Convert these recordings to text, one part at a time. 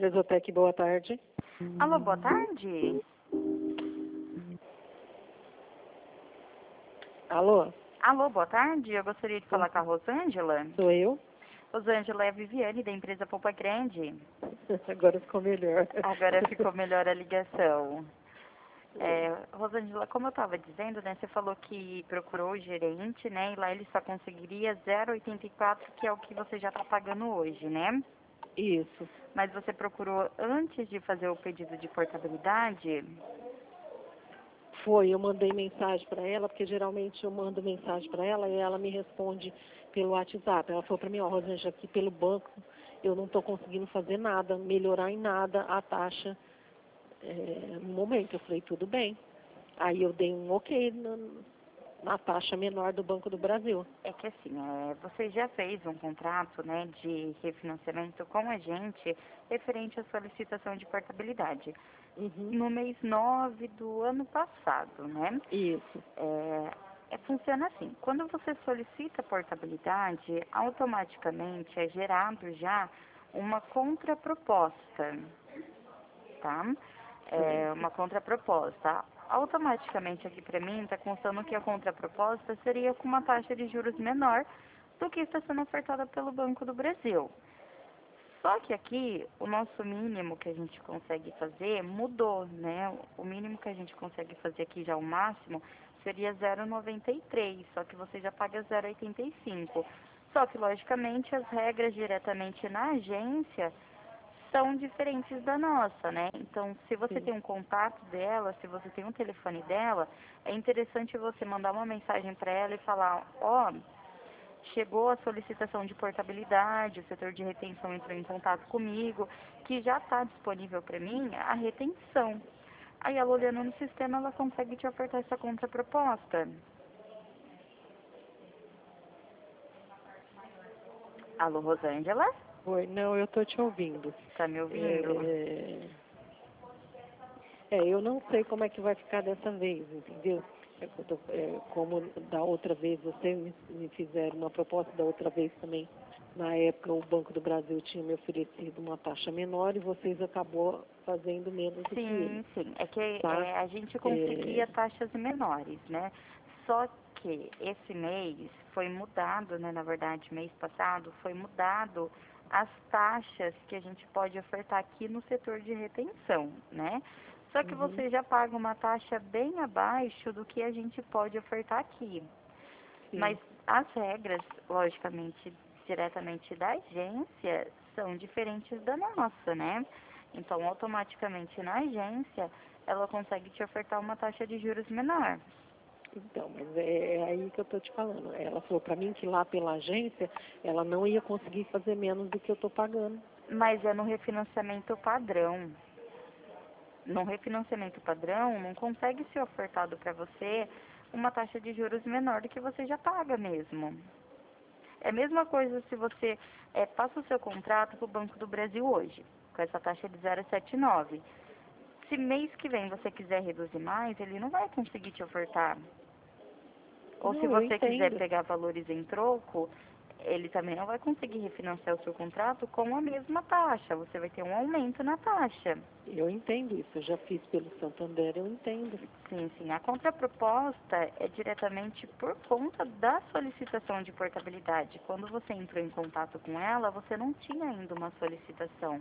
Presotec, boa tarde. Alô, boa tarde. Alô, Alô, boa tarde. Eu gostaria de falar com a Rosângela. sou eu? Rosângela é a Viviane, da empresa Poupa Grande. Agora ficou melhor. Agora ficou melhor a ligação. Rosângela, como eu estava dizendo, né, você falou que procurou o gerente, né, e lá ele só conseguiria 0,84, que é o que você já está pagando hoje, né? Isso. Mas você procurou antes de fazer o pedido de portabilidade? Foi, eu mandei mensagem para ela, porque geralmente eu mando mensagem para ela e ela me responde pelo WhatsApp. Ela falou para mim, ó, Rosângela, aqui pelo banco eu não estou conseguindo fazer nada, melhorar em nada a taxa no momento. Eu falei, tudo bem. Aí eu dei um ok na taxa menor do Banco do Brasil. É que assim, você já fez um contrato, né, de refinanciamento com a gente referente à solicitação de portabilidade Uhum. no mês 9 do ano passado, né? Isso. Funciona assim, quando você solicita portabilidade, automaticamente é gerado já uma contraproposta, tá? Uma contraproposta. Automaticamente aqui para mim está constando que a contraproposta seria com uma taxa de juros menor do que está sendo ofertada pelo Banco do Brasil. Só que aqui o nosso mínimo que a gente consegue fazer mudou, né? O mínimo que a gente consegue fazer aqui já o máximo seria 0,93, só que você já paga 0,85. Só que logicamente as regras diretamente na agência são diferentes da nossa, né? Então, se você Sim. tem um contato dela, se você tem um telefone dela, é interessante você mandar uma mensagem para ela e falar, ó, chegou a solicitação de portabilidade, o setor de retenção entrou em contato comigo, que já está disponível para mim a retenção. Aí ela olhando no sistema, ela consegue te ofertar essa contraproposta. Alô, Rosângela? Oi, não, eu estou te ouvindo. Tá me ouvindo? Eu não sei como é que vai ficar dessa vez, entendeu? Como da outra vez você me fizeram uma proposta, da outra vez também, na época o Banco do Brasil tinha me oferecido uma taxa menor e vocês acabou fazendo menos do que ele. Sim. É que Tá? a gente conseguia taxas menores, né? Só que esse mês foi mudado, né? Na verdade, mês passado foi mudado as taxas que a gente pode ofertar aqui no setor de retenção, né? Só que Uhum. você já paga uma taxa bem abaixo do que a gente pode ofertar aqui. Sim. Mas as regras, logicamente, diretamente da agência, são diferentes da nossa, né? Então, automaticamente na agência, ela consegue te ofertar uma taxa de juros menor. Então, mas é aí que eu estou te falando. Ela falou para mim que lá pela agência ela não ia conseguir fazer menos do que eu estou pagando. Mas é no refinanciamento padrão. No refinanciamento padrão, não consegue ser ofertado para você uma taxa de juros menor do que você já paga mesmo. É a mesma coisa se você passa o seu contrato para o Banco do Brasil hoje, com essa taxa de 0,79. Se mês que vem você quiser reduzir mais, ele não vai conseguir te ofertar. Ou se Não, eu você quiser entendo. pegar valores em troco, ele também não vai conseguir refinanciar o seu contrato com a mesma taxa. Você vai ter um aumento na taxa. Eu entendo isso. Eu já fiz pelo Santander, eu entendo. Sim. A contraproposta é diretamente por conta da solicitação de portabilidade. Quando você entrou em contato com ela, você não tinha ainda uma solicitação.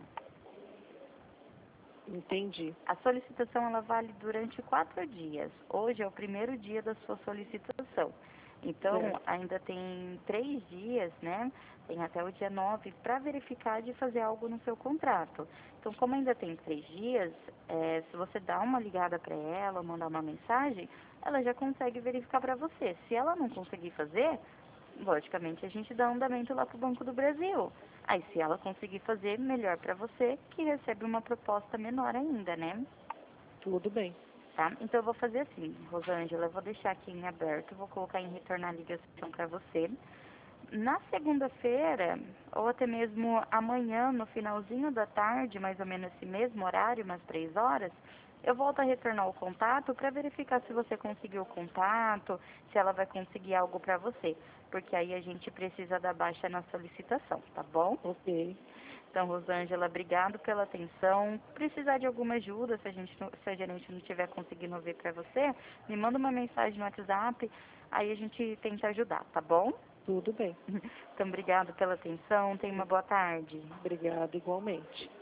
Entendi. A solicitação ela vale durante 4 dias. Hoje é o primeiro dia da sua solicitação. Então, Certo. ainda tem 3 dias, né? Tem até o dia 9 para verificar de fazer algo no seu contrato. Então, como ainda tem 3 dias, se você dá uma ligada para ela, mandar uma mensagem, ela já consegue verificar para você. Se ela não conseguir fazer, logicamente a gente dá andamento lá para o Banco do Brasil. Aí, se ela conseguir fazer, melhor para você, que recebe uma proposta menor ainda, né? Tudo bem. Tá? Então, eu vou fazer assim, Rosângela, eu vou deixar aqui em aberto, vou colocar em retornar a ligação para você. Na segunda-feira, ou até mesmo amanhã, no finalzinho da tarde, mais ou menos esse mesmo horário, umas 3 horas, eu volto a retornar o contato para verificar se você conseguiu o contato, se ela vai conseguir algo para você. Porque aí a gente precisa da baixa na solicitação, tá bom? Ok. Então, Rosângela, obrigado pela atenção. Precisar de alguma ajuda, se a gerente não estiver conseguindo ver para você, me manda uma mensagem no WhatsApp, aí a gente tenta ajudar, tá bom? Tudo bem. Então, obrigado pela atenção. Tenha uma boa tarde. Obrigada igualmente.